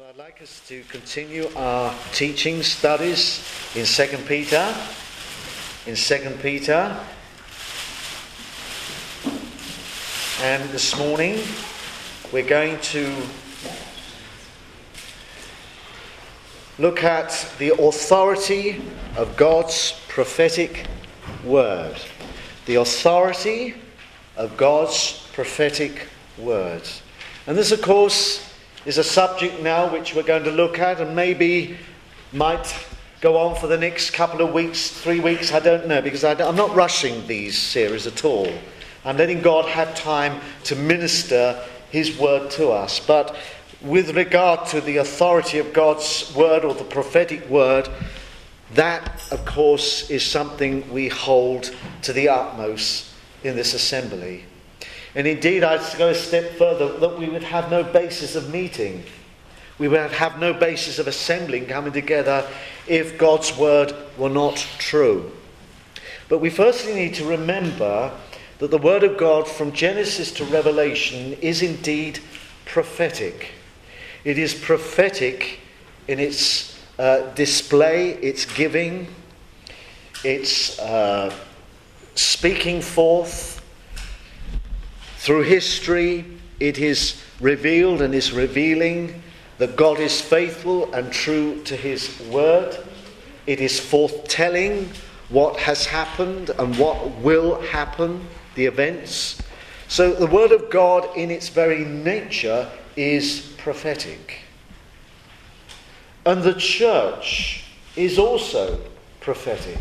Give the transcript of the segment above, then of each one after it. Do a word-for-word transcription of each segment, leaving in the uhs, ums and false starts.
Well, I'd like us to continue our teaching studies in Second Peter. In Second Peter. And this morning we're going to look at the authority of God's prophetic word. The authority of God's prophetic word. And this, of course, is a subject now which we're going to look at and maybe might go on for the next couple of weeks, three weeks, I don't know, because I, I'm not rushing these series at all. I'm letting God have time to minister his word to us. But with regard to the authority of God's word or the prophetic word, that, of course, is something we hold to the utmost in this assembly. And indeed, I'd go a step further, that we would have no basis of meeting. We would have no basis of assembling, coming together, if God's word were not true. But we firstly need to remember that the word of God from Genesis to Revelation is indeed prophetic. It is prophetic in its uh, display, its giving, its uh, speaking forth. Through history, it is revealed and is revealing that God is faithful and true to his word. It is foretelling what has happened and what will happen, the events. So the word of God in its very nature is prophetic. And the church is also prophetic.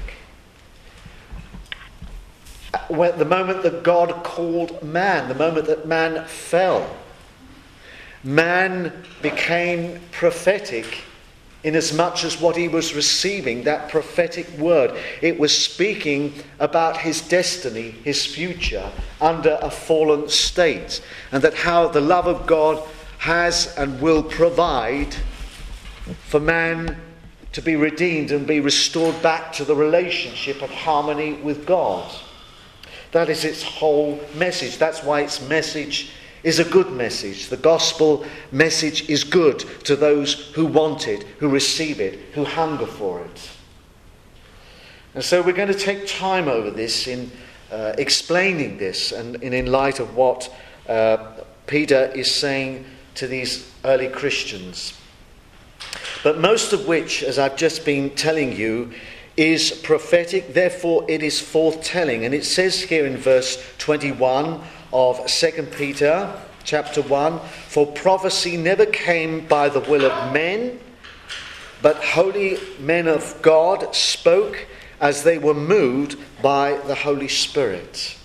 When, the moment that God called man, the moment that man fell, man became prophetic in as much as what he was receiving, that prophetic word, it was speaking about his destiny, his future, under a fallen state, and that how the love of God has and will provide for man to be redeemed and be restored back to the relationship of harmony with God. That is its whole message. That's why its message is a good message. The gospel message is good to those who want it, who receive it, who hunger for it. And so we're going to take time over this in uh, explaining this and, and in light of what uh, Peter is saying to these early Christians. But most of which, as I've just been telling you, is prophetic, therefore it is foretelling. And it says here in verse twenty-one of Second Peter chapter one, for prophecy never came by the will of men, but holy men of God spoke as they were moved by the Holy Spirit.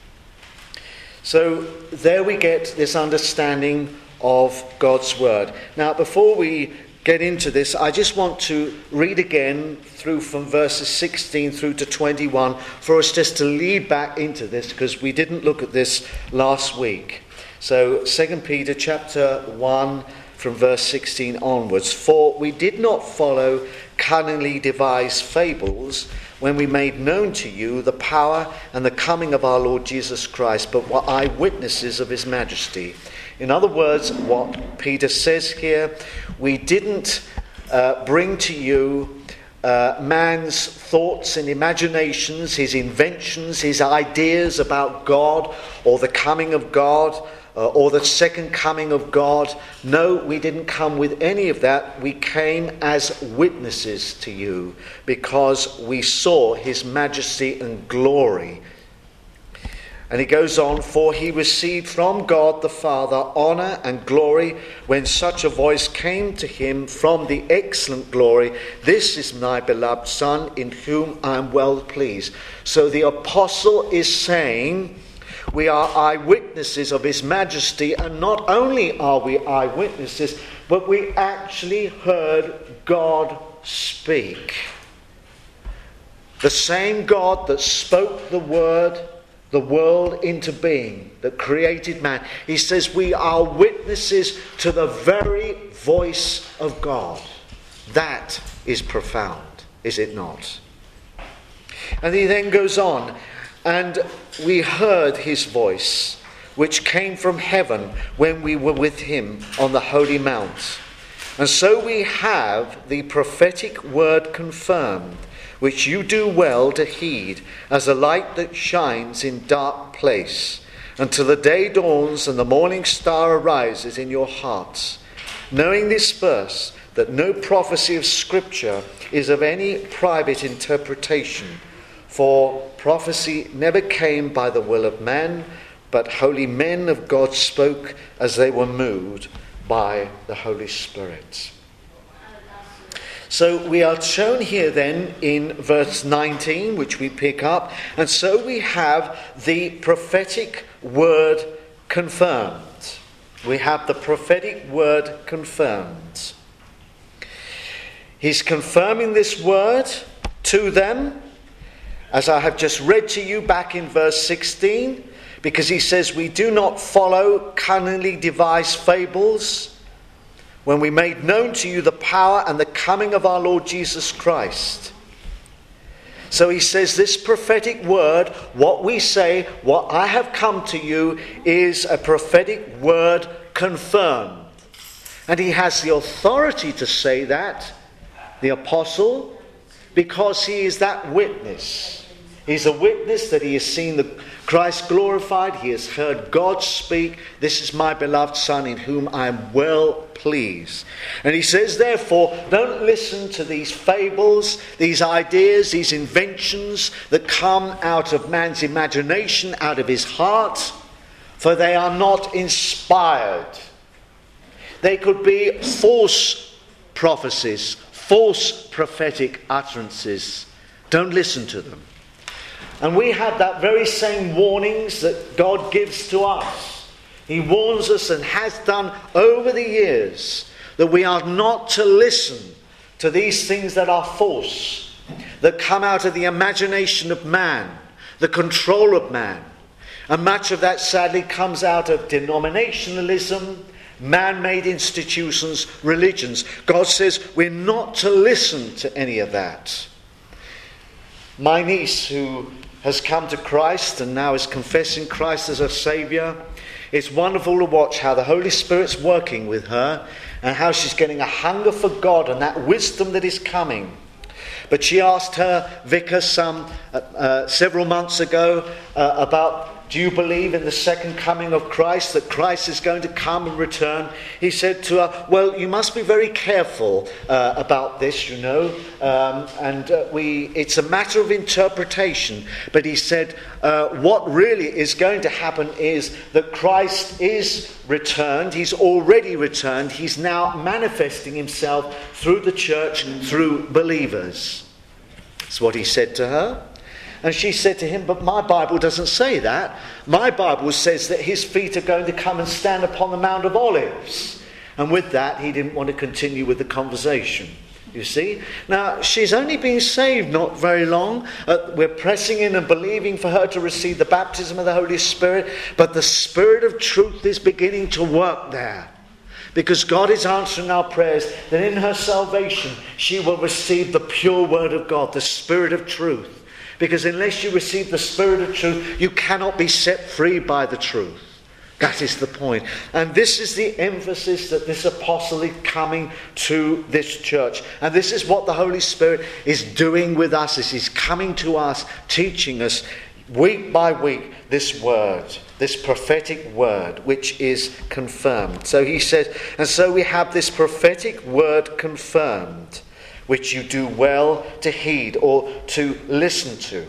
So there we get this understanding of God's word. Now, before we get into this, I just want to read again through from verses sixteen through to twenty-one for us just to lead back into this, because we didn't look at this last week. So Second Peter chapter one from verse sixteen onwards. For we did not follow cunningly devised fables when we made known to you the power and the coming of our Lord Jesus Christ, but were eyewitnesses of his majesty. In other words, what Peter says here, we didn't uh, bring to you uh, man's thoughts and imaginations, his inventions, his ideas about God or the coming of God uh, or the second coming of God. No, we didn't come with any of that. We came as witnesses to you because we saw his majesty and glory. And he goes on, for he received from God the Father honor and glory when such a voice came to him from the excellent glory, this is my beloved Son in whom I am well pleased. So the apostle is saying we are eyewitnesses of his majesty, and not only are we eyewitnesses, but we actually heard God speak. The same God that spoke the word, the world into being, that created man. He says we are witnesses to the very voice of God. That is profound, is it not? And he then goes on, and we heard his voice, which came from heaven when we were with him on the holy mount. And so we have the prophetic word confirmed, which you do well to heed, as a light that shines in dark place, until the day dawns and the morning star arises in your hearts. Knowing this first, that no prophecy of Scripture is of any private interpretation, for prophecy never came by the will of man, but holy men of God spoke as they were moved by the Holy Spirit. So we are shown here then in verse nineteen, which we pick up, and so we have the prophetic word confirmed. We have the prophetic word confirmed. He's confirming this word to them, as I have just read to you back in verse sixteen, because he says, we do not follow cunningly devised fables, when we made known to you the power and the coming of our Lord Jesus Christ. So he says this prophetic word, what we say, what I have come to you, is a prophetic word confirmed. And he has the authority to say that, the apostle, because he is that witness. He's a witness that he has seen the Christ glorified. He has heard God speak. This is my beloved Son in whom I am well pleased. And he says, therefore, don't listen to these fables, these ideas, these inventions that come out of man's imagination, out of his heart, for they are not inspired. They could be false prophecies, false prophetic utterances. Don't listen to them. And we have that very same warnings that God gives to us. He warns us and has done over the years that we are not to listen to these things that are false, that come out of the imagination of man, the control of man. And much of that sadly comes out of denominationalism, man-made institutions, religions. God says we're not to listen to any of that. My niece, who has come to Christ and now is confessing Christ as her Saviour, it's wonderful to watch how the Holy Spirit's working with her and how she's getting a hunger for God and that wisdom that is coming. But she asked her vicar some uh, uh, several months ago uh, about, do you believe in the second coming of Christ, that Christ is going to come and return? He said to her, well, you must be very careful uh, about this, you know, um, and uh, we it's a matter of interpretation. But he said, uh, what really is going to happen is that Christ is returned. He's already returned. He's now manifesting himself through the church, through believers. That's what he said to her. And she said to him, but my Bible doesn't say that. My Bible says that his feet are going to come and stand upon the Mount of Olives. And with that, he didn't want to continue with the conversation. You see? Now, she's only been saved not very long. Uh, we're pressing in and believing for her to receive the baptism of the Holy Spirit. But the Spirit of truth is beginning to work there. Because God is answering our prayers that in her salvation, she will receive the pure word of God, the Spirit of truth. Because unless you receive the Spirit of truth, you cannot be set free by the truth. That is the point. And this is the emphasis that this apostle is coming to this church. And this is what the Holy Spirit is doing with us. As he's coming to us, teaching us week by week this word, this prophetic word, which is confirmed. So he says, and so we have this prophetic word confirmed, which you do well to heed or to listen to.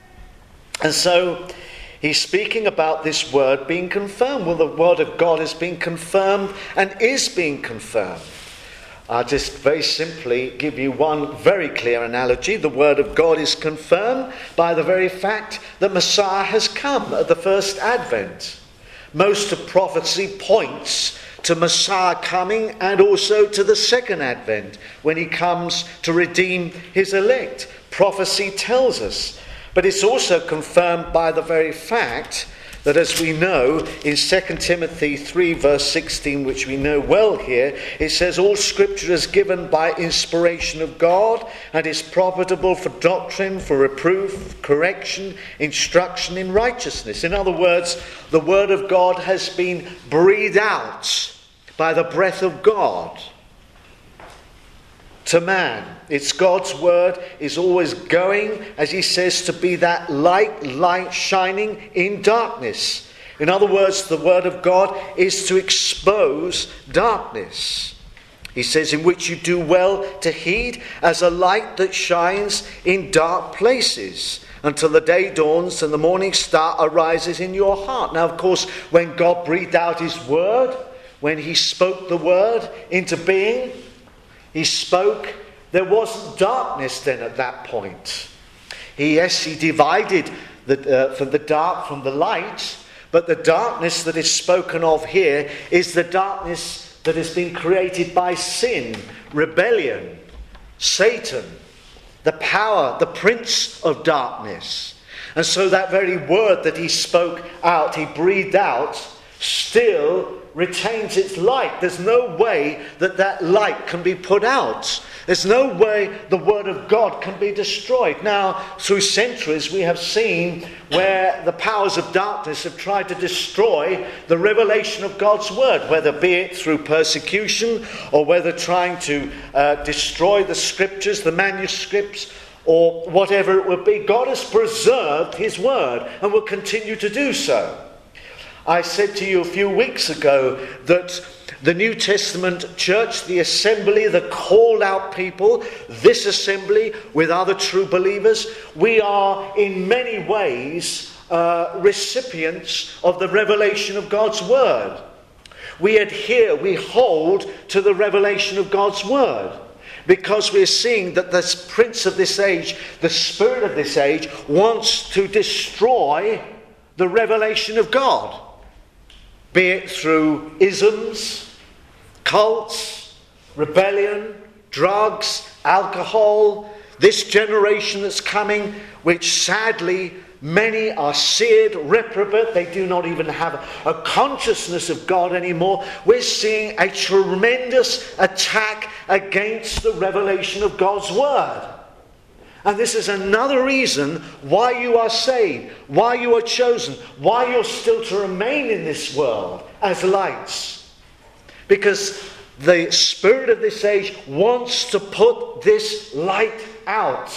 And so he's speaking about this word being confirmed. Well, the word of God is being confirmed and is being confirmed. I'll just very simply give you one very clear analogy. The word of God is confirmed by the very fact that Messiah has come at the first advent. Most of prophecy points to Messiah coming and also to the second advent when he comes to redeem his elect. Prophecy tells us. But it's also confirmed by the very fact that, as we know in Second Timothy three verse sixteen, which we know well here, it says all scripture is given by inspiration of God and is profitable for doctrine, for reproof, correction, instruction in righteousness. In other words, the word of God has been breathed out by the breath of God. to man. It's God's word is always going, as he says, to be that light, light shining in darkness. In other words, the word of God is to expose darkness. He says, in which you do well to heed as a light that shines in dark places, until the day dawns and the morning star arises in your heart. Now, of course, when God breathed out his word, when he spoke the word into being, he spoke, there wasn't darkness then at that point. He, yes, he divided the, uh, from the dark from the light, but the darkness that is spoken of here is the darkness that has been created by sin, rebellion, Satan, the power, the prince of darkness. And so that very word that he spoke out, he breathed out, still retains its light. There's no way that that light can be put out. There's no way the word of God can be destroyed. Now, through centuries, we have seen where the powers of darkness have tried to destroy the revelation of God's word, whether be it through persecution or whether trying to uh, destroy the scriptures, the manuscripts, or whatever it would be. God has preserved his word and will continue to do so. I said to you a few weeks ago that the New Testament church, the assembly, the called out people, this assembly with other true believers, we are in many ways uh, recipients of the revelation of God's word. We adhere, we hold to the revelation of God's word, because we're seeing that the prince of this age, the spirit of this age, wants to destroy the revelation of God. Be it through isms, cults, rebellion, drugs, alcohol, this generation that's coming, which sadly many are seared, reprobate. They do not even have a consciousness of God anymore. We're seeing a tremendous attack against the revelation of God's word. And this is another reason why you are saved, why you are chosen, why you're still to remain in this world as lights. Because the spirit of this age wants to put this light out.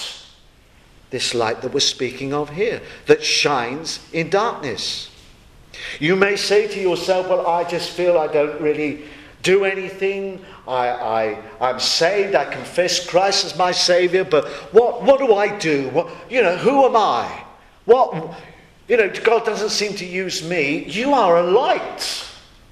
This light that we're speaking of here, that shines in darkness. You may say to yourself, well, I just feel I don't really do anything. I, I, I'm saved. I confess Christ as my Saviour. But what, what do I do? What, you know, who am I? What, you know, God doesn't seem to use me. You are a light.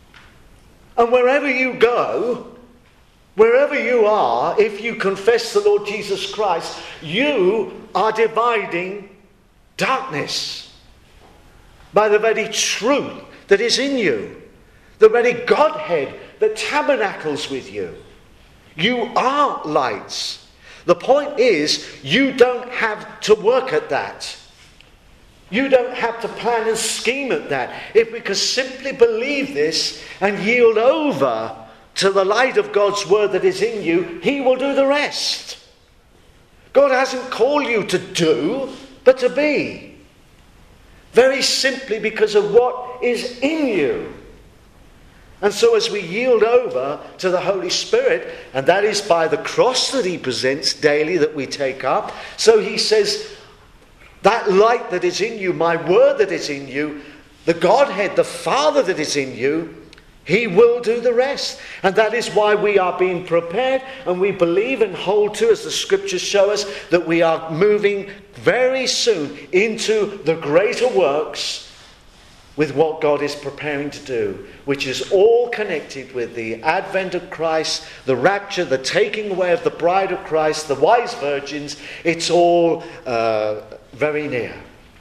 And wherever you go, wherever you are, if you confess the Lord Jesus Christ, you are dividing darkness by the very truth that is in you, the very Godhead that tabernacles with you. You are lights. The point is, you don't have to work at that. You don't have to plan and scheme at that. If we could simply believe this and yield over to the light of God's word that is in you, he will do the rest. God hasn't called you to do, but to be. Very simply because of what is in you. And so as we yield over to the Holy Spirit, and that is by the cross that he presents daily that we take up, so he says, that light that is in you, my word that is in you, the Godhead, the Father that is in you, he will do the rest. And that is why we are being prepared, and we believe and hold to, as the scriptures show us, that we are moving very soon into the greater works with what God is preparing to do, which is all connected with the advent of Christ, the rapture, the taking away of the bride of Christ, the wise virgins. It's all uh, very near.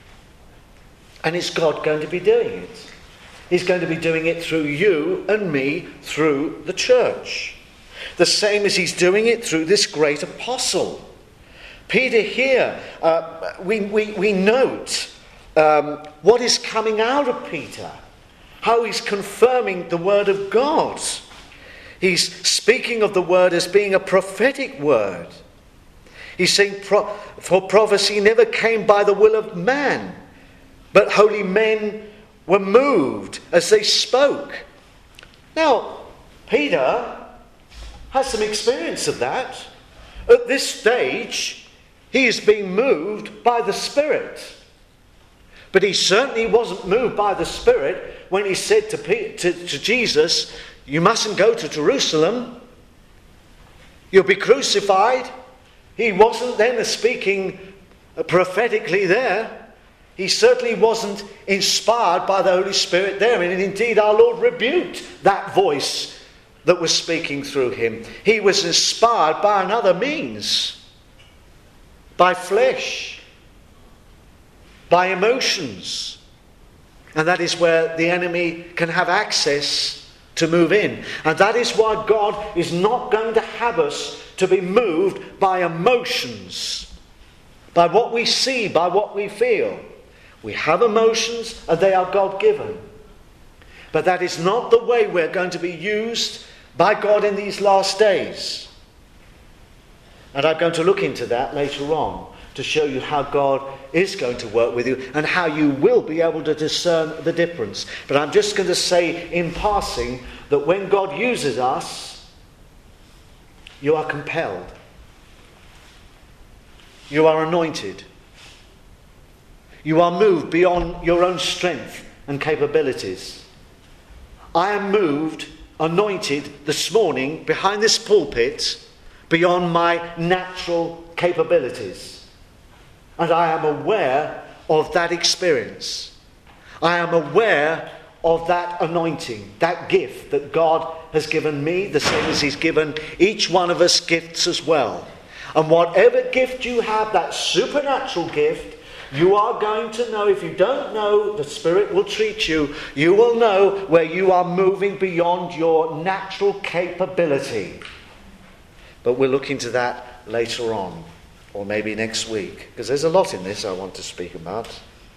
And is God going to be doing it? He's going to be doing it through you and me, through the church. The same as he's doing it through this great apostle. Peter here, uh, we, we, we note um, what is coming out of Peter. How he's confirming the word of God. He's speaking of the word as being a prophetic word. He's saying, Pro- for prophecy never came by the will of man, but holy men were moved as they spoke. Now, Peter has some experience of that. At this stage, he is being moved by the Spirit. But he certainly wasn't moved by the Spirit when he said to, P- to, to Jesus, you mustn't go to Jerusalem. You'll be crucified. He wasn't then speaking prophetically there. He certainly wasn't inspired by the Holy Spirit there. And indeed, our Lord rebuked that voice that was speaking through him. He was inspired by another means, by flesh, by emotions. And that is where the enemy can have access to move in. And that is why God is not going to have us to be moved by emotions, by what we see, by what we feel. We have emotions and they are God-given. But that is not the way we're going to be used by God in these last days. And I'm going to look into that later on to show you how God is going to work with you and how you will be able to discern the difference. But I'm just going to say in passing that when God uses us, you are compelled. You are anointed. You are moved beyond your own strength and capabilities. I am moved, anointed this morning behind this pulpit beyond my natural capabilities. And I am aware of that experience. I am aware of that anointing, that gift that God has given me, the same as he's given each one of us gifts as well. And whatever gift you have, that supernatural gift, you are going to know. If you don't know, the Spirit will treat you. You will know where you are moving beyond your natural capability. But we'll look into that later on, or maybe next week, because there's a lot in this I want to speak about.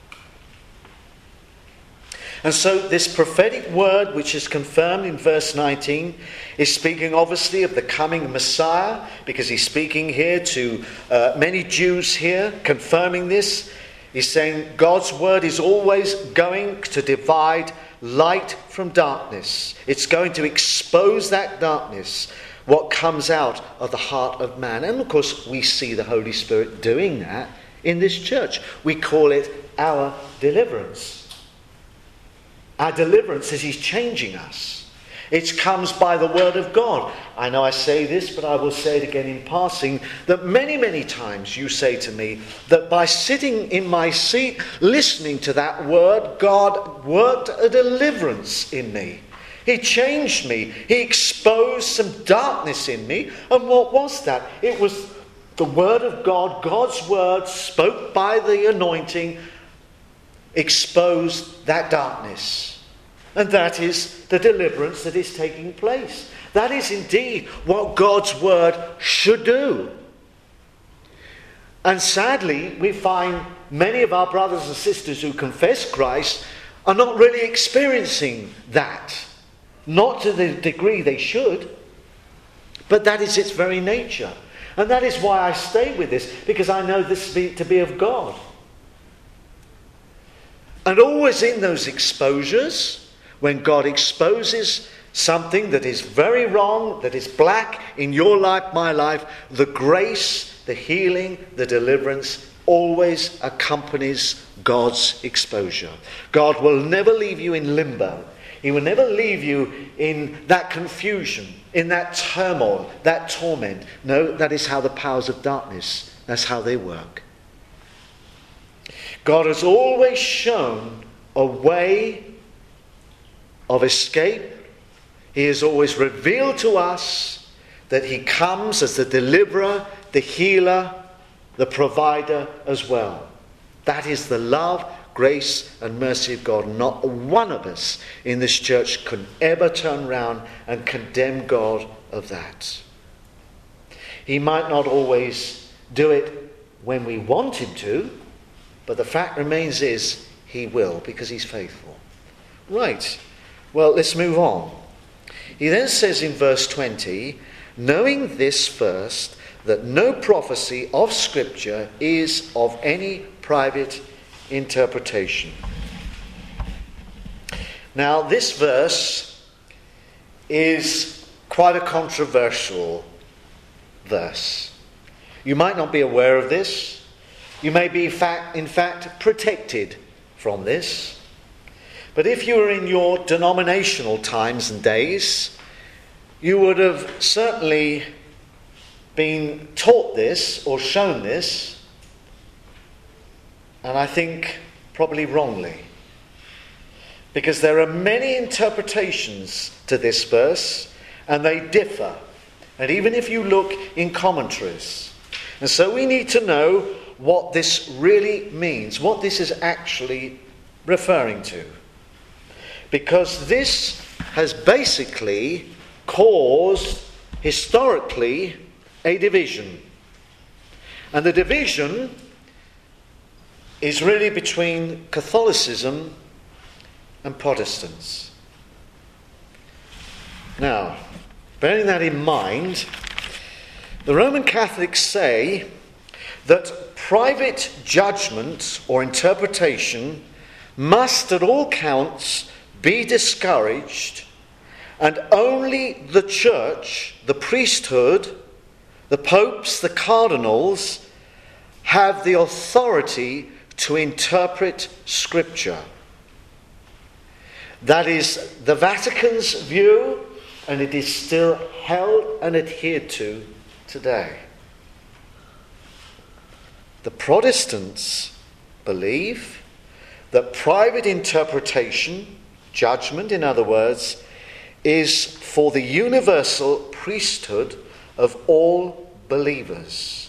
And so this prophetic word, which is confirmed in verse nineteen, is speaking obviously of the coming Messiah, because he's speaking here to uh, many Jews here, confirming this. He's saying God's word is always going to divide light from darkness. It's going to expose that darkness, what comes out of the heart of man. And of course, we see the Holy Spirit doing that in this church. We call it our deliverance. Our deliverance is he's changing us. It comes by the word of God. I know I say this, but I will say it again in passing, that many, many times you say to me that by sitting in my seat, listening to that word, God worked a deliverance in me. He changed me. He exposed some darkness in me. And what was that? It was the word of God, God's word, spoke by the anointing, exposed that darkness. And that is the deliverance that is taking place. That is indeed what God's word should do. And sadly, we find many of our brothers and sisters who confess Christ are not really experiencing that. Not to the degree they should. But that is its very nature. And that is why I stay with this, because I know this to be of God. And always in those exposures, when God exposes something that is very wrong, that is black in your life, my life, the grace, the healing, the deliverance always accompanies God's exposure. God will never leave you in limbo. He will never leave you in that confusion, in that turmoil, that torment. No, that is how the powers of darkness, that's how they work. God has always shown a way of escape. He has always revealed to us that he comes as the deliverer, the healer, the provider as well. That is the love, grace and mercy of God. Not one of us in this church can ever turn round and condemn God of that. He might not always do it when we want him to, but the fact remains is he will, because he's faithful. Right. Well, let's move on. He then says in verse twenty, knowing this first, that no prophecy of Scripture is of any private interpretation. Now, this verse is quite a controversial verse. You might not be aware of this. You may be, in fact, in fact, protected from this. But if you were in your denominational times and days, you would have certainly been taught this or shown this, and I think probably wrongly. Because there are many interpretations to this verse, and they differ. And even if you look in commentaries. And so we need to know what this really means, what this is actually referring to. Because this has basically caused, historically, a division. And the division is really between Catholicism and Protestants. Now, bearing that in mind, the Roman Catholics say that private judgment or interpretation must at all counts be discouraged, and only the church, the priesthood, the popes, the cardinals have the authority to interpret Scripture. That is the Vatican's view, and it is still held and adhered to today. The Protestants believe that private interpretation, judgment in other words, is for the universal priesthood of all believers.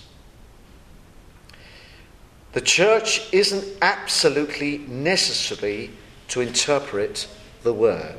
The church isn't absolutely necessary to interpret the word.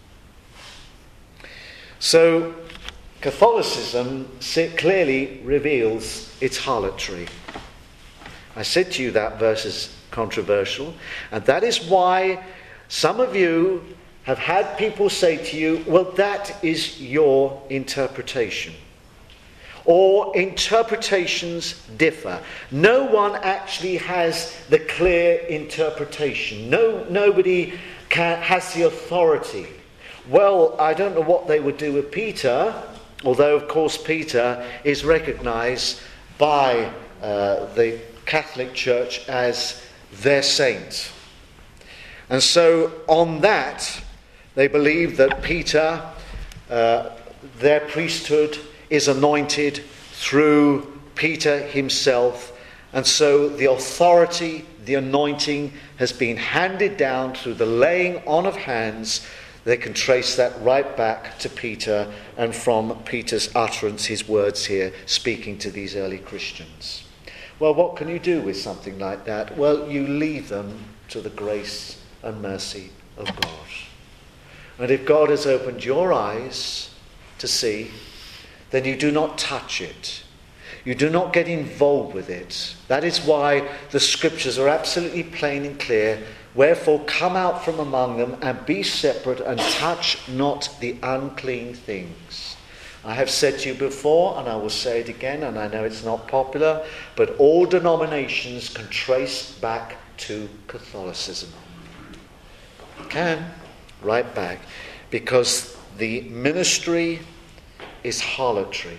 So Catholicism clearly reveals its harlotry. I said to you that verse is controversial, and that is why some of you have had people say to you, well, that is your interpretation. Or interpretations differ. No one actually has the clear interpretation. No, nobody can, has the authority. Well, I don't know what they would do with Peter, although, of course, Peter is recognized by uh, the Catholic Church as their saint. And so on that, they believe that Peter, uh, their priesthood, is anointed through Peter himself. And so the authority, the anointing has been handed down through the laying on of hands. They can trace that right back to Peter, and from Peter's utterance, his words here, speaking to these early Christians. Well, what can you do with something like that? Well, you leave them to the grace and mercy of God. And if God has opened your eyes to see, then you do not touch it. You do not get involved with it. That is why the scriptures are absolutely plain and clear. Wherefore come out from among them and be separate and touch not the unclean things. I have said to you before, and I will say it again, and I know it's not popular, but all denominations can trace back to Catholicism. Can, right back, because the ministry is harlotry.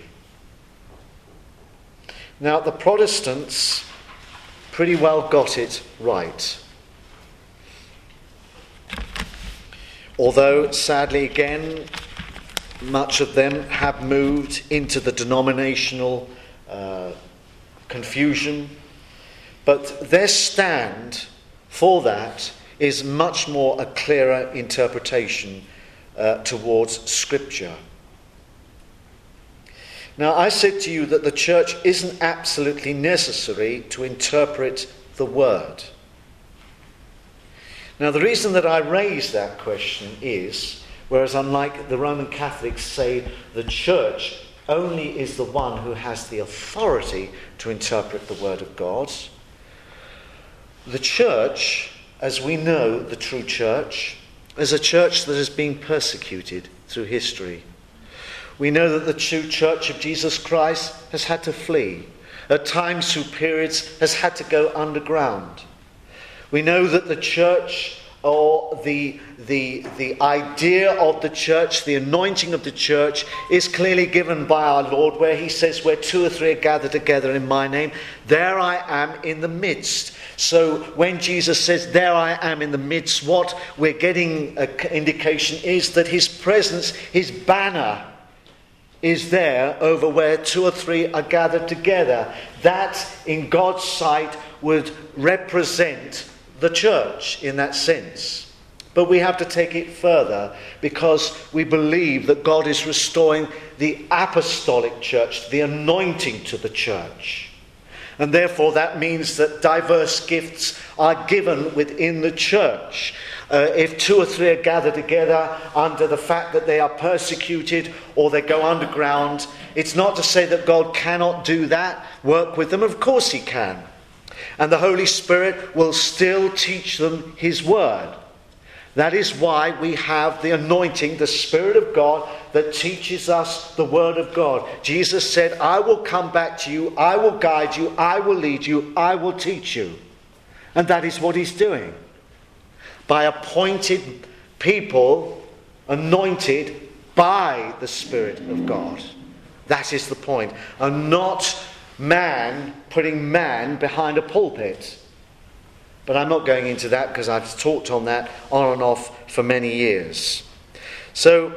Now, the Protestants pretty well got it right. Although, sadly, again, much of them have moved into the denominational uh, confusion. But their stand for that is much more a clearer interpretation uh, towards Scripture. Now, I said to you that the church isn't absolutely necessary to interpret the Word. Now, the reason that I raise that question is, whereas unlike the Roman Catholics say the church only is the one who has the authority to interpret the Word of God, the church, as we know the true church, is a church that has been persecuted through history. We know that the true church of Jesus Christ has had to flee. At times, through periods, has had to go underground. We know that the church or the, the, the idea of the church, the anointing of the church, is clearly given by our Lord, where he says, where two or three are gathered together in my name, there I am in the midst. So when Jesus says, there I am in the midst, what we're getting an indication is that his presence, his banner, is there over where two or three are gathered together. That, in God's sight, would represent the church in that sense. But we have to take it further, because we believe that God is restoring the apostolic church, the anointing to the church. And therefore that means that diverse gifts are given within the church. Uh, if two or three are gathered together under the fact that they are persecuted or they go underground, it's not to say that God cannot do that, work with them. Of course he can. And the Holy Spirit will still teach them his word. That is why we have the anointing, the Spirit of God, that teaches us the word of God. Jesus said, I will come back to you, I will guide you, I will lead you, I will teach you. And that is what he's doing. By appointed people, anointed by the Spirit of God. That is the point. And not man putting man behind a pulpit. But I'm not going into that, because I've talked on that on and off for many years. So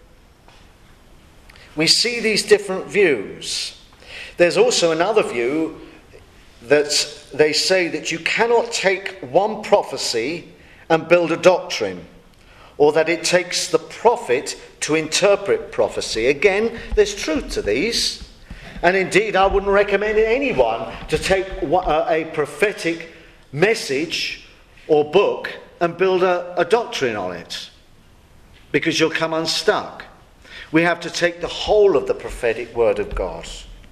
we see these different views. There's also another view that they say that you cannot take one prophecy and build a doctrine, or that it takes the prophet to interpret prophecy. Again, there's truth to these. And indeed, I wouldn't recommend anyone to take a prophetic message or book and build a, a doctrine on it, because you'll come unstuck. We have to take the whole of the prophetic word of God.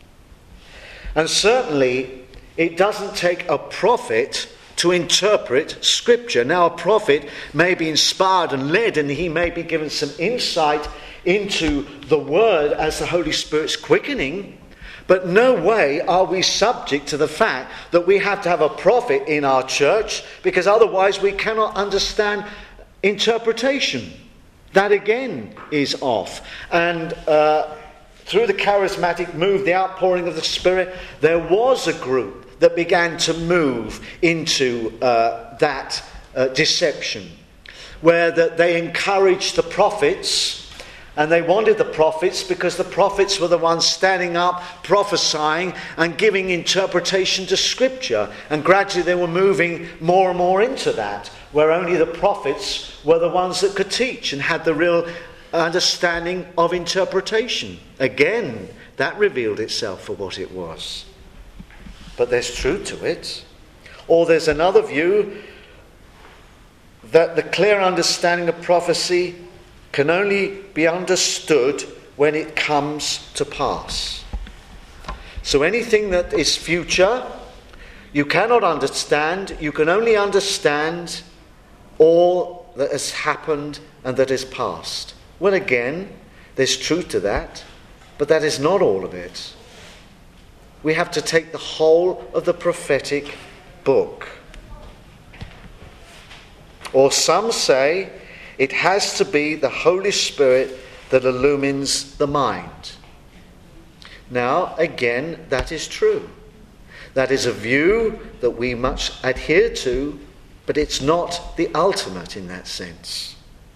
And certainly, it doesn't take a prophet to interpret Scripture. Now, a prophet may be inspired and led, and he may be given some insight into the word as the Holy Spirit's quickening. But no way are we subject to the fact that we have to have a prophet in our church, because otherwise we cannot understand interpretation. That again is off. And uh, through the charismatic move, the outpouring of the Spirit, there was a group that began to move into uh, that uh, deception, where that they encouraged the prophets. And they wanted the prophets because the prophets were the ones standing up, prophesying and giving interpretation to Scripture. And gradually they were moving more and more into that, where only the prophets were the ones that could teach and had the real understanding of interpretation. Again, that revealed itself for what it was. But there's truth to it. Or there's another view that the clear understanding of prophecy can only be understood when it comes to pass. So anything that is future, you cannot understand. You can only understand all that has happened and that is past. Well, again, there's truth to that, but that is not all of it. We have to take the whole of the prophetic book. Or some say it has to be the Holy Spirit that illumines the mind. Now, again, that is true. That is a view that we much adhere to, but it's not the ultimate in that sense.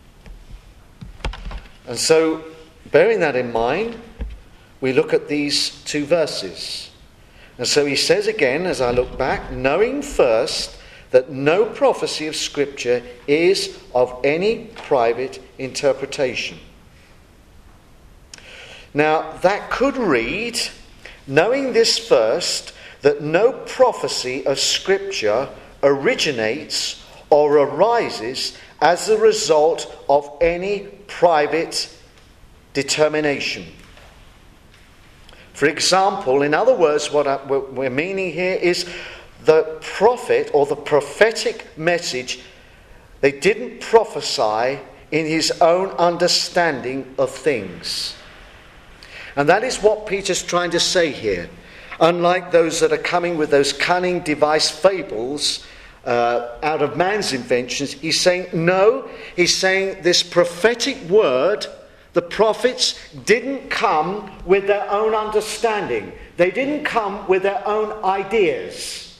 And so, bearing that in mind, we look at these two verses. And so he says again, as I look back, knowing first that no prophecy of Scripture is of any private interpretation. Now, that could read, knowing this first, that no prophecy of Scripture originates or arises as a result of any private determination. For example, in other words, what I, what we're meaning here is the prophet or the prophetic message, they didn't prophesy in his own understanding of things. And that is what Peter's trying to say here. Unlike those that are coming with those cunning device fables uh, out of man's inventions. He's saying, no, he's saying this prophetic word, the prophets didn't come with their own understanding. They didn't come with their own ideas.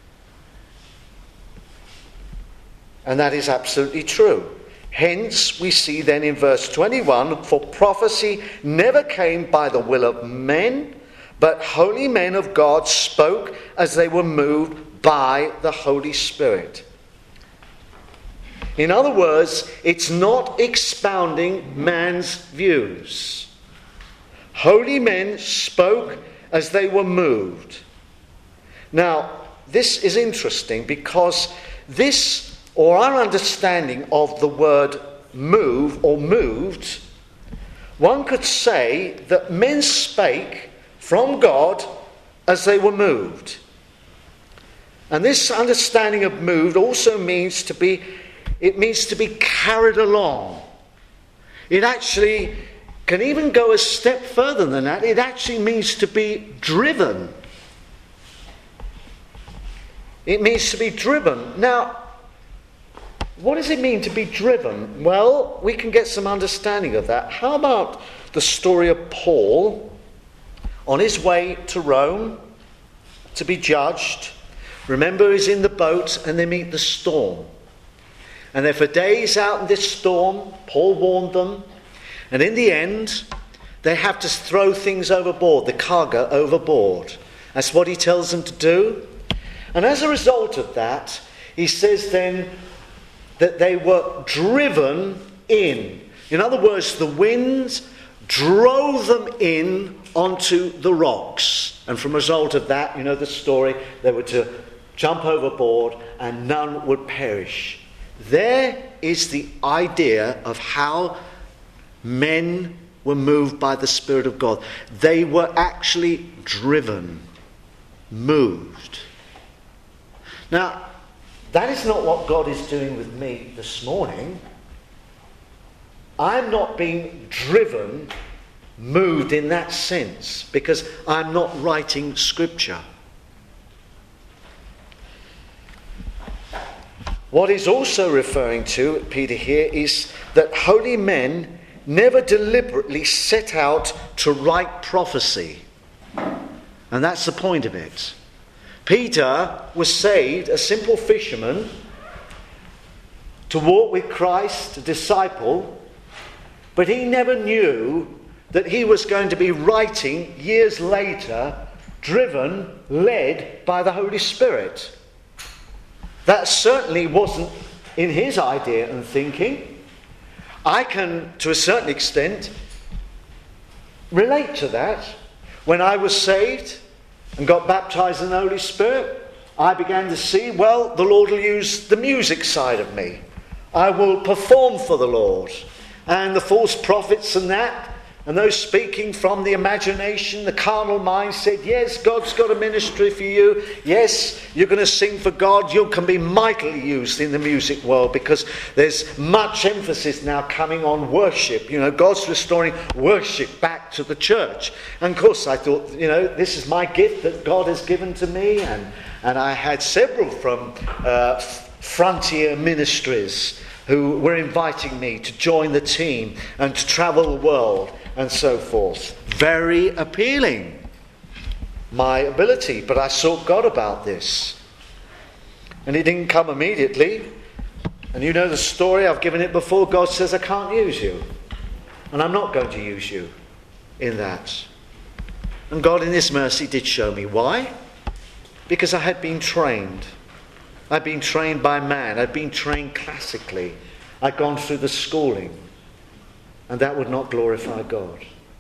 And that is absolutely true. Hence, we see then in verse twenty-one, for prophecy never came by the will of men, but holy men of God spoke as they were moved by the Holy Spirit. In other words, it's not expounding man's views. Holy men spoke as they were moved. Now, this is interesting because this, or our understanding of the word move or moved, one could say that men spake from God as they were moved. And this understanding of moved also means to be, it means to be carried along. It actually can even go a step further than that. It actually means to be driven. It means to be driven. Now, what does it mean to be driven? Well, we can get some understanding of that. How about the story of Paul on his way to Rome to be judged? Remember, he's in the boat and they meet the storm. And they're for days out in this storm. Paul warned them. And in the end, they have to throw things overboard, the cargo overboard. That's what he tells them to do. And as a result of that, he says then that they were driven in. In other words, the winds drove them in onto the rocks. And from a result of that, you know the story, they were to jump overboard and none would perish. There is the idea of how men were moved by the Spirit of God. They were actually driven, moved. Now, that is not what God is doing with me this morning. I'm not being driven, moved in that sense, because I'm not writing scripture. What he's also referring to, Peter here, is that holy men never deliberately set out to write prophecy. And that's the point of it. Peter was saved, a simple fisherman, to walk with Christ, a disciple, but he never knew that he was going to be writing years later, driven, led by the Holy Spirit. That certainly wasn't in his idea and thinking. I can, to a certain extent, relate to that. When I was saved and got baptized in the Holy Spirit, I began to see, well, the Lord will use the music side of me. I will perform for the Lord. And the false prophets and that, and those speaking from the imagination, the carnal mind, said, yes, God's got a ministry for you. Yes, you're going to sing for God. You can be mightily used in the music world because there's much emphasis now coming on worship. You know, God's restoring worship back to the church. And of course, I thought, you know, this is my gift that God has given to me. And, and I had several from uh, frontier ministries who were inviting me to join the team and to travel the world and so forth. Very appealing, my ability, but I sought God about this. And it didn't come immediately. And you know the story, I've given it before. God says, I can't use you. And I'm not going to use you in that. And God in his mercy did show me. Why? Because I had been trained. I'd been trained by man. I'd been trained classically. I'd gone through the schooling. And that would not glorify God.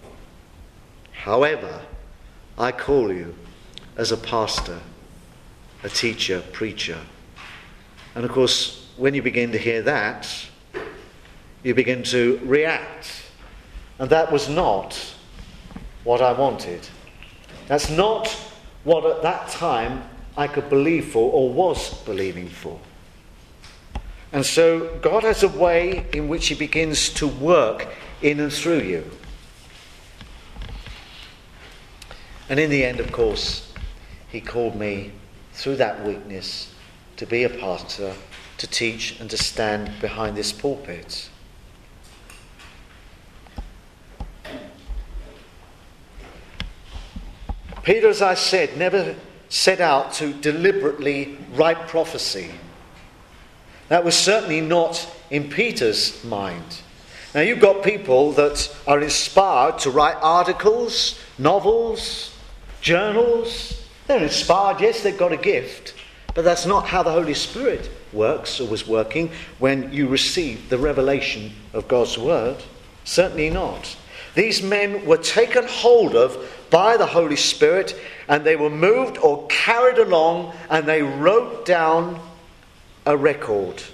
However, I call you as a pastor, a teacher, preacher. And of course, when you begin to hear that, you begin to react. And that was not what I wanted. That's not what at that time I could believe for or was believing for. And so God has a way in which he begins to work in and through you. And in the end, of course, he called me through that weakness to to be a pastor, to teach and to stand behind this pulpit. Peter, as I said, never set out to deliberately write prophecy. That was certainly not in Peter's mind. Now, you've got people that are inspired to write articles, novels, journals. They're inspired, yes, they've got a gift, but that's not how the Holy Spirit works or was working when you received the revelation of God's word. Certainly not. These men were taken hold of by the Holy Spirit, and they were moved or carried along, and they wrote down a record.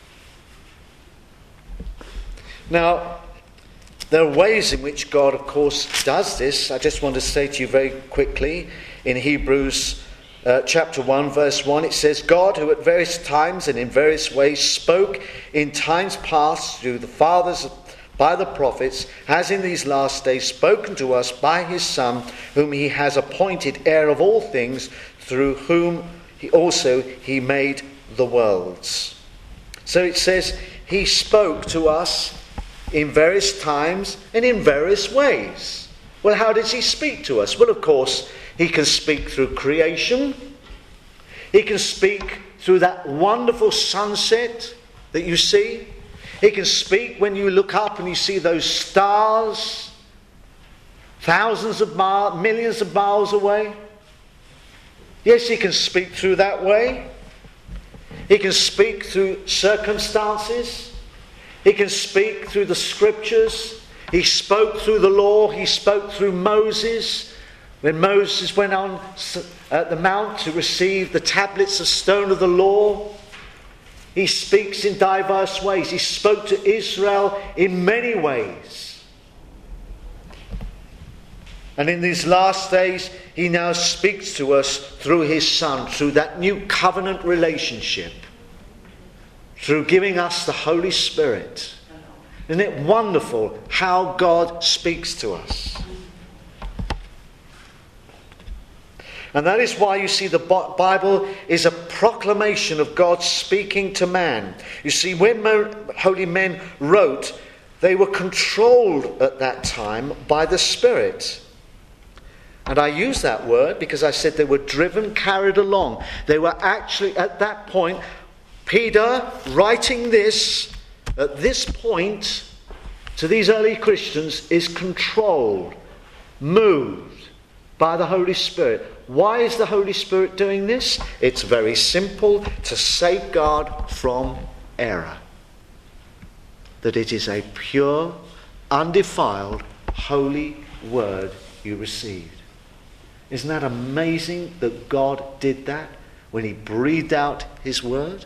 Now, there are ways in which God, of course, does this. I just want to say to you very quickly, in Hebrews uh, chapter one, verse one, it says, God, who at various times and in various ways spoke in times past through the fathers by the prophets, has in these last days spoken to us by his Son, whom he has appointed heir of all things, through whom he also he made the worlds. So it says he spoke to us in various times and in various ways. Well, how does he speak to us? Well, of course, he can speak through creation. He can speak through that wonderful sunset that you see. He can speak when you look up and you see those stars thousands of miles, millions of miles away. Yes, he can speak through that way. He can speak through circumstances. He can speak through the scriptures. He spoke through the law. He spoke through Moses. When Moses went on the mount to receive the tablets of stone of the law, he speaks in diverse ways. He spoke to Israel in many ways. And in these last days, he now speaks to us through his Son, through that new covenant relationship, through giving us the Holy Spirit. Isn't it wonderful how God speaks to us? And that is why you see the Bible is a proclamation of God speaking to man. You see, when holy men wrote, they were controlled at that time by the Spirit. And I use that word because I said they were driven, carried along. They were actually, at that point, Peter writing this, at this point, to these early Christians, is controlled, moved by the Holy Spirit. Why is the Holy Spirit doing this? It's very simple: to safeguard from error. That it is a pure, undefiled, holy word you received. Isn't that amazing that God did that when he breathed out his word?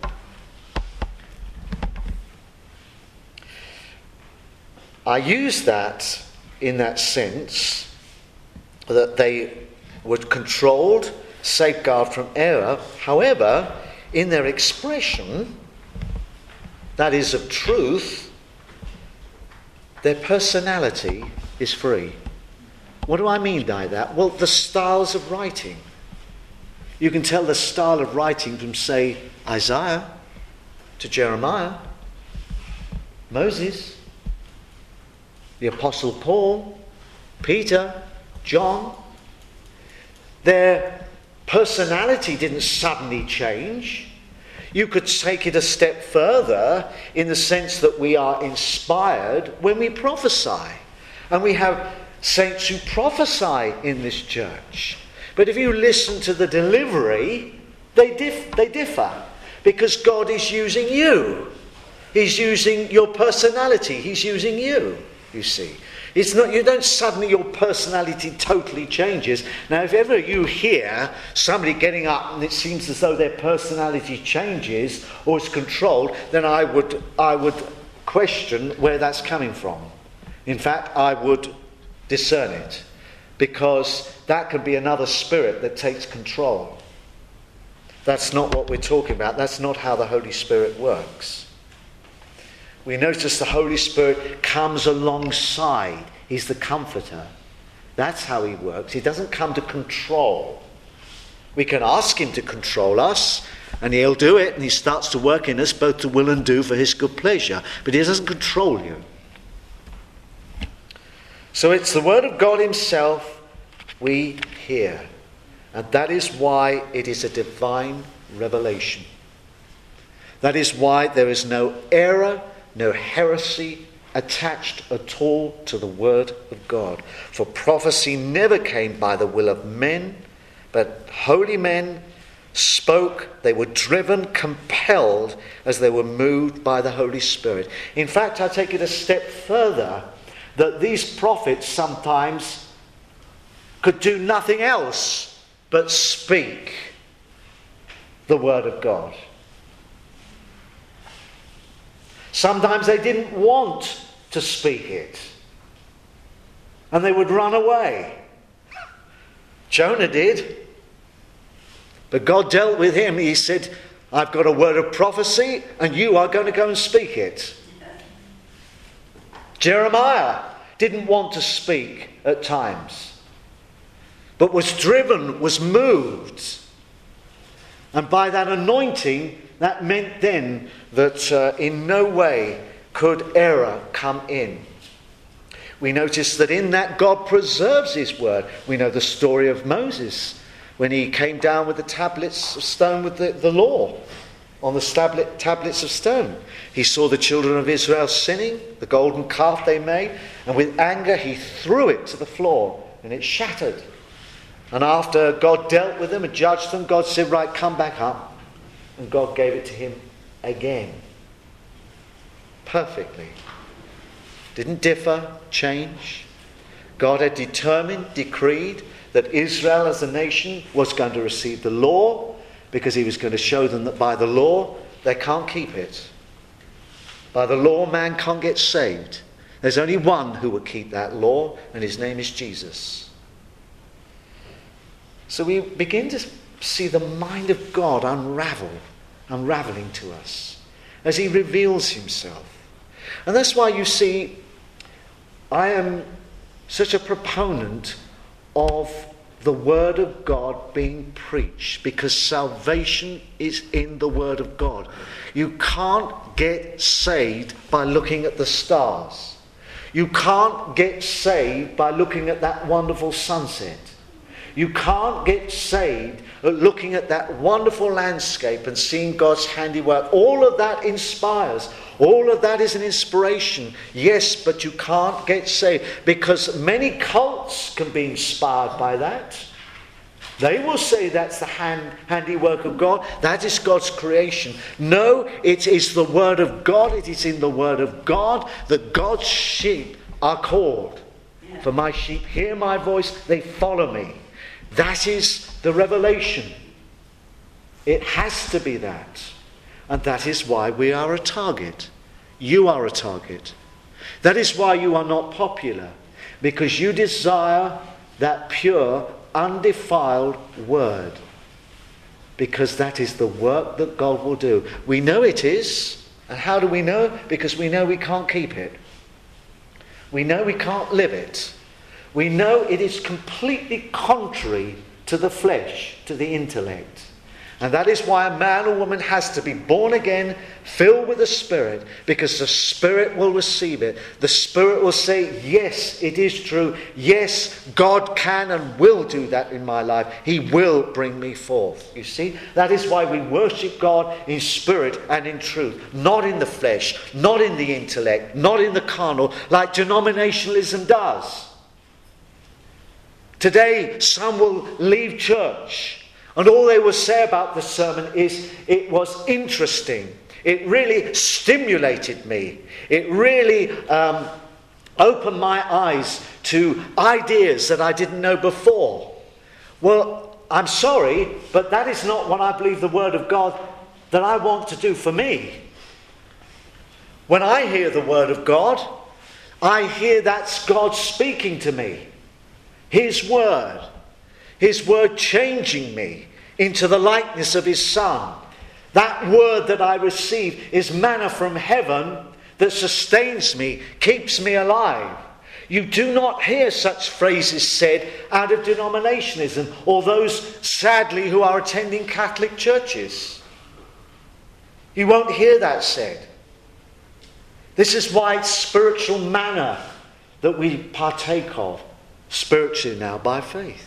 I use that in that sense, that they were controlled, safeguard from error. However, in their expression, that is of truth, their personality is free. What do I mean by that? Well, the styles of writing. You can tell the style of writing from, say, Isaiah to Jeremiah, Moses, the Apostle Paul, Peter, John. Their personality didn't suddenly change. You could take it a step further in the sense that we are inspired when we prophesy. And we have saints who prophesy in this church. But if you listen to the delivery, they, dif- they differ. Because God is using you. He's using your personality. He's using you, you see. It's not, you don't suddenly, your personality totally changes. Now, if ever you hear somebody getting up and it seems as though their personality changes or is controlled, then I would, I would question where that's coming from. In fact, I would discern it, because that could be another spirit that takes control. That's not what we're talking about. That's not how the Holy Spirit works. We notice the Holy Spirit comes alongside. He's the comforter. That's how he works. He doesn't come to control. We can ask him to control us, And he'll do it, and he starts to work in us both to will and do for his good pleasure. But he doesn't control you. So it's the word of God himself we hear. And that is why it is a divine revelation. That is why there is no error, no heresy attached at all to the word of God. For prophecy never came by the will of men, but holy men spoke. They were driven, compelled, as they were moved by the Holy Spirit. In fact, I take it a step further, that these prophets sometimes could do nothing else but speak the word of God. Sometimes they didn't want to speak it, and they would run away. Jonah did. But God dealt with him. He said, I've got a word of prophecy, and you are going to go and speak it. Jeremiah didn't want to speak at times, but was driven, was moved. And by that anointing, that meant then that uh, in no way could error come in. We notice that in that God preserves his word. We know the story of Moses when he came down with the tablets of stone with the, the law on the tablet, tablets of stone. He saw the children of Israel sinning, the golden calf they made, and with anger he threw it to the floor and it shattered. And after God dealt with them and judged them, God said, right, come back up. And God gave it to him again. Perfectly. Didn't differ, change. God had determined, decreed that Israel as a nation was going to receive the law, because he was going to show them that by the law they can't keep it. By the law man can't get saved. There's only one who will keep that law, and his name is Jesus. So we begin to see the mind of God unravel, unraveling to us as he reveals himself. And that's why you see I am such a proponent of the word of God being preached, because salvation is in the word of God. You can't get saved by looking at the stars. You can't get saved by looking at that wonderful sunset. You can't get saved looking at that wonderful landscape and seeing God's handiwork. All of that inspires. All of that is an inspiration. Yes, but you can't get saved, because many cults can be inspired by that. They will say that's the hand, handiwork of God. That is God's creation. No, it is the word of God. It is in the word of God that God's sheep are called. For my sheep hear my voice, they follow me. That is the revelation. It has to be that. And that is why we are a target. You are a target. That is why you are not popular. Because you desire that pure, undefiled word. Because that is the work that God will do. We know it is. And how do we know? Because we know we can't keep it. We know we can't live it. We know it is completely contrary to the flesh, to the intellect. And that is why a man or woman has to be born again, filled with the Spirit, because the Spirit will receive it. The Spirit will say, yes, it is true. Yes, God can and will do that in my life. He will bring me forth. You see, that is why we worship God in spirit and in truth, not in the flesh, not in the intellect, not in the carnal, like denominationalism does. Today, some will leave church, and all they will say about the sermon is, it was interesting. It really stimulated me. It really um, opened my eyes to ideas that I didn't know before. Well, I'm sorry, but that is not what I believe the Word of God that I want to do for me. When I hear the Word of God, I hear that's God speaking to me. His Word. His Word changing me into the likeness of His Son. That Word that I receive is manna from heaven that sustains me, keeps me alive. You do not hear such phrases said out of denominationalism, or those, sadly, who are attending Catholic churches. You won't hear that said. This is why it's spiritual manna that we partake of spiritually now by faith.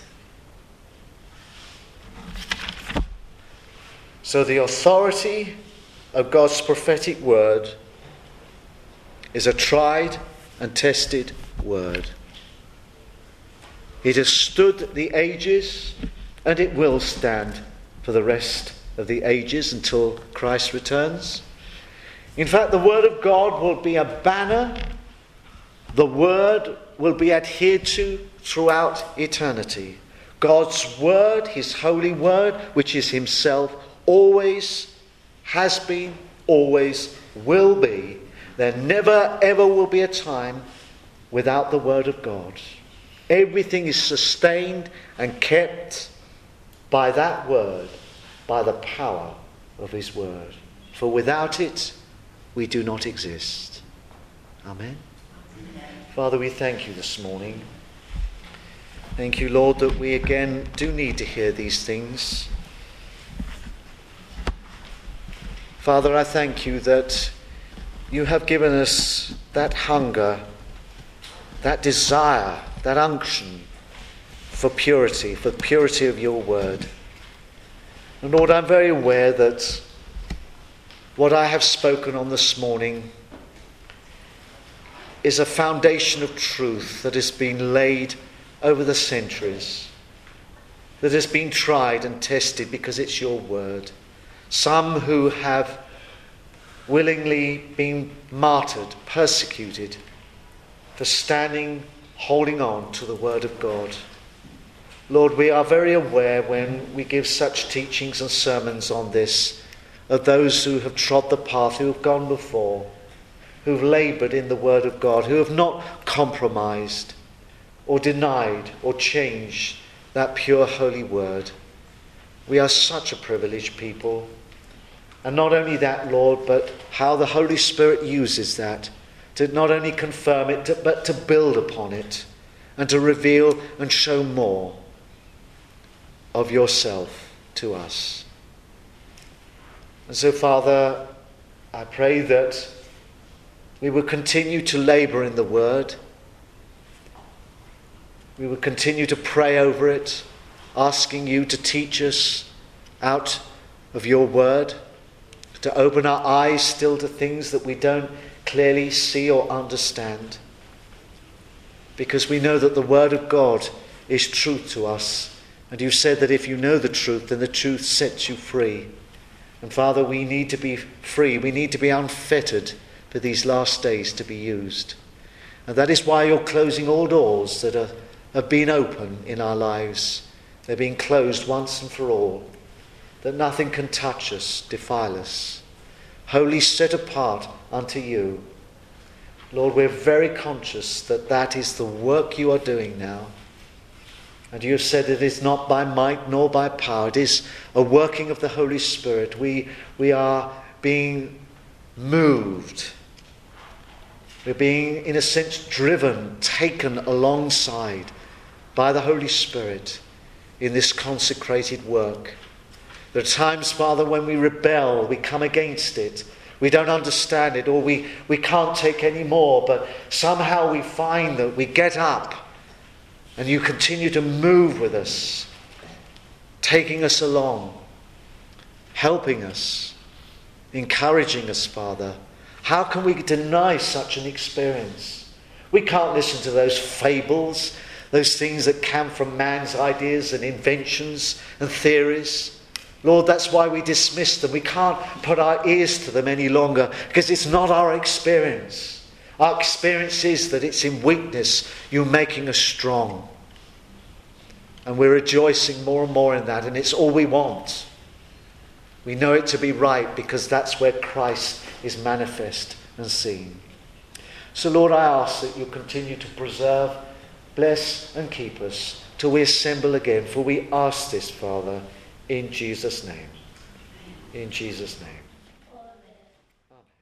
So the authority of God's prophetic word is a tried and tested word. It has stood the ages, and it will stand for the rest of the ages until Christ returns. In fact, the word of God will be a banner. The word will be adhered to throughout eternity. God's word, his holy word, which is himself, always has been, always will be. There never ever will be a time without the word of God. Everything is sustained and kept by that word, by the power of his word. For without it, we do not exist. Amen. Amen. Father, we thank you this morning. Thank you, Lord, that we again do need to hear these things. Father, I thank you that you have given us that hunger, that desire, that unction for purity, for the purity of your word. And Lord, I'm very aware that what I have spoken on this morning is a foundation of truth that has been laid over the centuries, that has been tried and tested because it's your word. Some who have willingly been martyred, persecuted for standing, holding on to the word of God. Lord, we are very aware when we give such teachings and sermons on this of those who have trod the path, who have gone before, who have laboured in the word of God, who have not compromised or denied or changed that pure holy word. We are such a privileged people. And not only that, Lord, but how the Holy Spirit uses that to not only confirm it, to, but to build upon it and to reveal and show more of yourself to us. And so, Father, I pray that we will continue to labour in the word. We will continue to pray over it, asking you to teach us out of your word, to open our eyes still to things that we don't clearly see or understand. Because we know that the word of God is truth to us. And you said that if you know the truth, then the truth sets you free. And Father, we need to be free. We need to be unfettered for these last days to be used. And that is why you're closing all doors that are, have been open in our lives. They're being closed once and for all, that nothing can touch us, defile us. Wholly set apart unto you. Lord, we're very conscious that that is the work you are doing now. And you have said it is not by might nor by power. It is a working of the Holy Spirit. We, we are being moved. We're being, in a sense, driven, taken alongside by the Holy Spirit in this consecrated work. There are times, Father, when we rebel, we come against it. We don't understand it, or we, we can't take any more. But somehow we find that we get up and you continue to move with us, taking us along, helping us, encouraging us, Father. How can we deny such an experience? We can't listen to those fables, those things that come from man's ideas and inventions and theories. Lord, that's why we dismiss them. We can't put our ears to them any longer because it's not our experience. Our experience is that it's in weakness you're making us strong. And we're rejoicing more and more in that, and it's all we want. We know it to be right because that's where Christ is manifest and seen. So Lord, I ask that you continue to preserve, bless and keep us till we assemble again. For we ask this, Father, in Jesus' name. In Jesus' name.